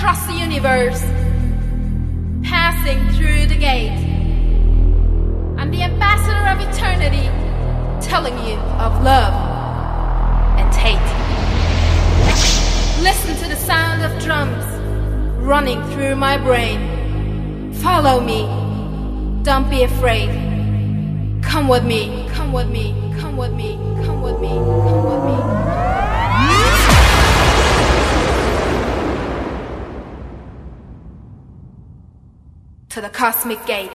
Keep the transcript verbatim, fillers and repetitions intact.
across the universe, passing through the gate. I'm the ambassador of eternity, telling you of love and hate. Listen to the sound of drums running through my brain. Follow me, don't be afraid. Come with me, come with me, come with me, come with me, come with me. To the cosmic gate.